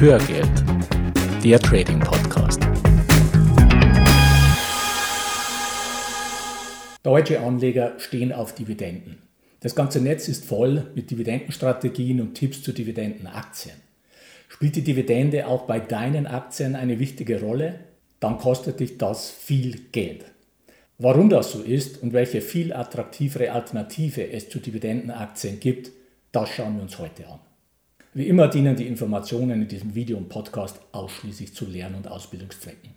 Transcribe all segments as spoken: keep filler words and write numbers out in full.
Hörgeld, der Trading Podcast. Deutsche Anleger stehen auf Dividenden. Das ganze Netz ist voll mit Dividendenstrategien und Tipps zu Dividendenaktien. Spielt die Dividende auch bei deinen Aktien eine wichtige Rolle? Dann kostet dich das viel Geld. Warum das so ist und welche viel attraktivere Alternative es zu Dividendenaktien gibt, das schauen wir uns heute an. Wie immer dienen die Informationen in diesem Video und Podcast ausschließlich zu Lern- und Ausbildungszwecken.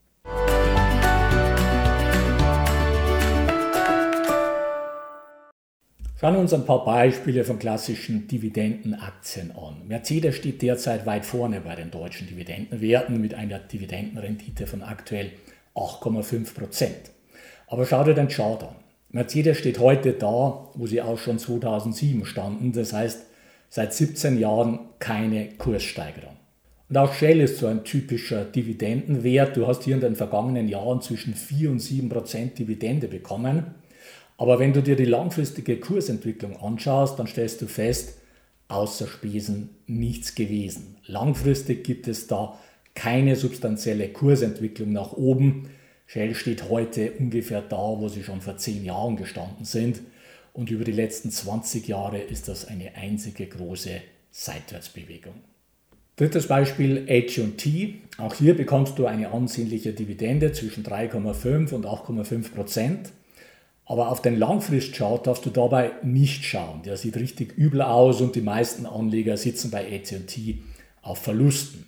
Schauen wir uns ein paar Beispiele von klassischen Dividendenaktien an. Mercedes steht derzeit weit vorne bei den deutschen Dividendenwerten mit einer Dividendenrendite von aktuell acht Komma fünf Prozent. Aber schau dir den Chart an. Mercedes steht heute da, wo sie auch schon zweitausendsieben standen, das heißt seit siebzehn Jahren keine Kurssteigerung. Und auch Shell ist so ein typischer Dividendenwert. Du hast hier in den vergangenen Jahren zwischen vier und sieben Prozent Dividende bekommen. Aber wenn du dir die langfristige Kursentwicklung anschaust, dann stellst du fest, außer Spesen nichts gewesen. Langfristig gibt es da keine substanzielle Kursentwicklung nach oben. Shell steht heute ungefähr da, wo sie schon vor zehn Jahren gestanden sind. Und über die letzten zwanzig Jahre ist das eine einzige große Seitwärtsbewegung. Drittes Beispiel A und T. Auch hier bekommst du eine ansehnliche Dividende zwischen drei Komma fünf und acht Komma fünf Prozent. Aber auf den Langfristchart darfst du dabei nicht schauen. Der sieht richtig übel aus und die meisten Anleger sitzen bei A und T auf Verlusten.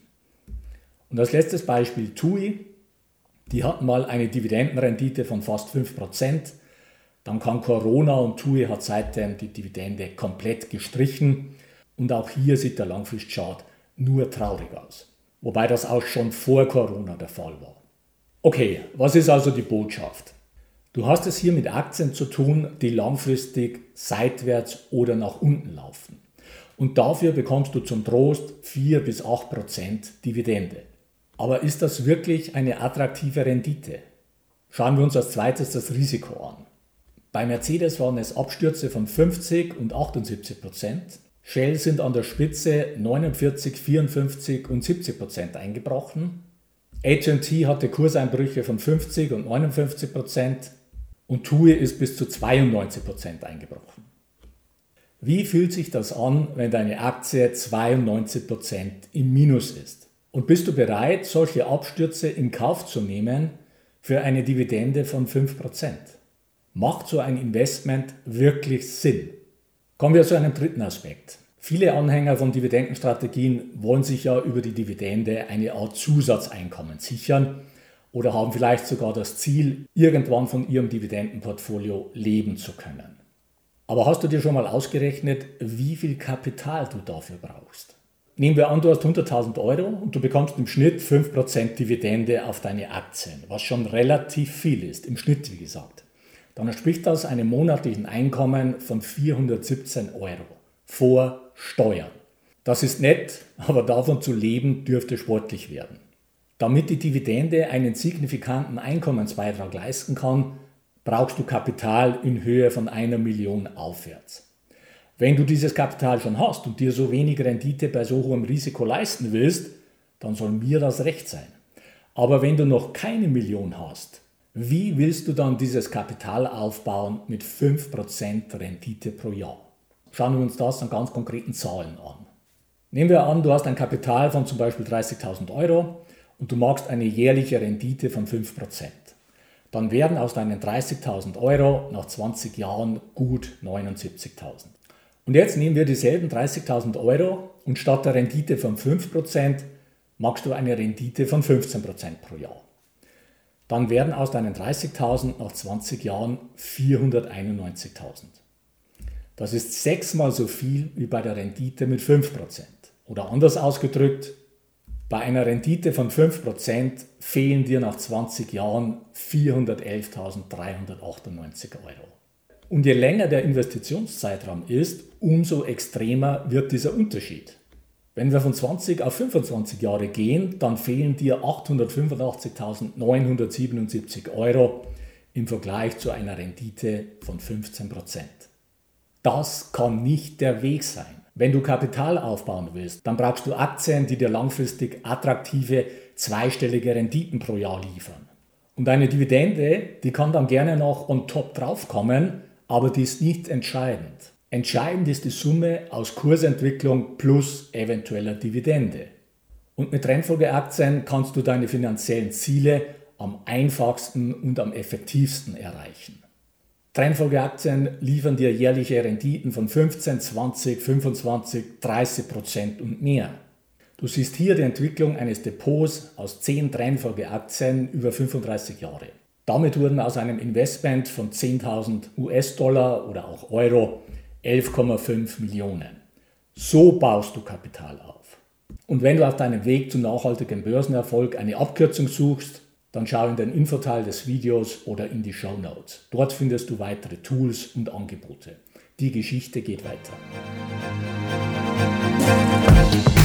Und als letztes Beispiel T U I. Die hatten mal eine Dividendenrendite von fast fünf Prozent. Dann kam Corona und T U I hat seitdem die Dividende komplett gestrichen. Und auch hier sieht der Langfristchart nur traurig aus. Wobei das auch schon vor Corona der Fall war. Okay, was ist also die Botschaft? Du hast es hier mit Aktien zu tun, die langfristig seitwärts oder nach unten laufen. Und dafür bekommst du zum Trost vier bis acht Prozent Dividende. Aber ist das wirklich eine attraktive Rendite? Schauen wir uns als zweites das Risiko an. Bei Mercedes waren es Abstürze von fünfzig und achtundsiebzig Prozent. Shell sind an der Spitze neunundvierzig, vierundfünfzig und siebzig Prozent eingebrochen. A und T hatte Kurseinbrüche von fünfzig und neunundfünfzig Prozent. Und T U I ist bis zu zweiundneunzig Prozent eingebrochen. Wie fühlt sich das an, wenn deine Aktie zweiundneunzig Prozent im Minus ist? Und bist du bereit, solche Abstürze in Kauf zu nehmen für eine Dividende von fünf Prozent? Macht so ein Investment wirklich Sinn? Kommen wir zu einem dritten Aspekt. Viele Anhänger von Dividendenstrategien wollen sich ja über die Dividende eine Art Zusatzeinkommen sichern oder haben vielleicht sogar das Ziel, irgendwann von ihrem Dividendenportfolio leben zu können. Aber hast du dir schon mal ausgerechnet, wie viel Kapital du dafür brauchst? Nehmen wir an, du hast hunderttausend Euro und du bekommst im Schnitt fünf Prozent Dividende auf deine Aktien, was schon relativ viel ist, im Schnitt wie gesagt. Dann entspricht das einem monatlichen Einkommen von vierhundertsiebzehn Euro vor Steuern. Das ist nett, aber davon zu leben dürfte sportlich werden. Damit die Dividende einen signifikanten Einkommensbeitrag leisten kann, brauchst du Kapital in Höhe von einer Million aufwärts. Wenn du dieses Kapital schon hast und dir so wenig Rendite bei so hohem Risiko leisten willst, dann soll mir das recht sein. Aber wenn du noch keine Million hast, wie willst du dann dieses Kapital aufbauen mit fünf Prozent Rendite pro Jahr? Schauen wir uns das an ganz konkreten Zahlen an. Nehmen wir an, du hast ein Kapital von zum Beispiel dreißigtausend Euro und du magst eine jährliche Rendite von fünf Prozent. Dann werden aus deinen dreißigtausend Euro nach zwanzig Jahren gut neunundsiebzigtausend. Und jetzt nehmen wir dieselben dreißigtausend Euro und statt der Rendite von fünf Prozent magst du eine Rendite von fünfzehn Prozent pro Jahr. Dann werden aus deinen dreißigtausend nach zwanzig Jahren vierhunderteinundneunzigtausend. Das ist sechsmal so viel wie bei der Rendite mit fünf Prozent. Oder anders ausgedrückt, bei einer Rendite von fünf Prozent fehlen dir nach zwanzig Jahren vierhundertelftausenddreihundertachtundneunzig Euro. Und je länger der Investitionszeitraum ist, umso extremer wird dieser Unterschied. Wenn wir von zwanzig auf fünfundzwanzig Jahre gehen, dann fehlen dir achthundertfünfundachtzigtausendneunhundertsiebenundsiebzig Euro im Vergleich zu einer Rendite von fünfzehn Prozent. Das kann nicht der Weg sein. Wenn du Kapital aufbauen willst, dann brauchst du Aktien, die dir langfristig attraktive, zweistellige Renditen pro Jahr liefern. Und eine Dividende, die kann dann gerne noch on top draufkommen, aber die ist nicht entscheidend. Entscheidend ist die Summe aus Kursentwicklung plus eventueller Dividende. Und mit Trendfolgeaktien kannst du deine finanziellen Ziele am einfachsten und am effektivsten erreichen. Trendfolgeaktien liefern dir jährliche Renditen von fünfzehn, zwanzig, fünfundzwanzig, dreißig Prozent und mehr. Du siehst hier die Entwicklung eines Depots aus zehn Trendfolgeaktien über fünfunddreißig Jahre. Damit wurden aus einem Investment von zehntausend US-Dollar oder auch Euro elf Komma fünf Millionen. So baust du Kapital auf. Und wenn du auf deinem Weg zu nachhaltigem Börsenerfolg eine Abkürzung suchst, dann schau in den Infoteil des Videos oder in die Shownotes. Dort findest du weitere Tools und Angebote. Die Geschichte geht weiter.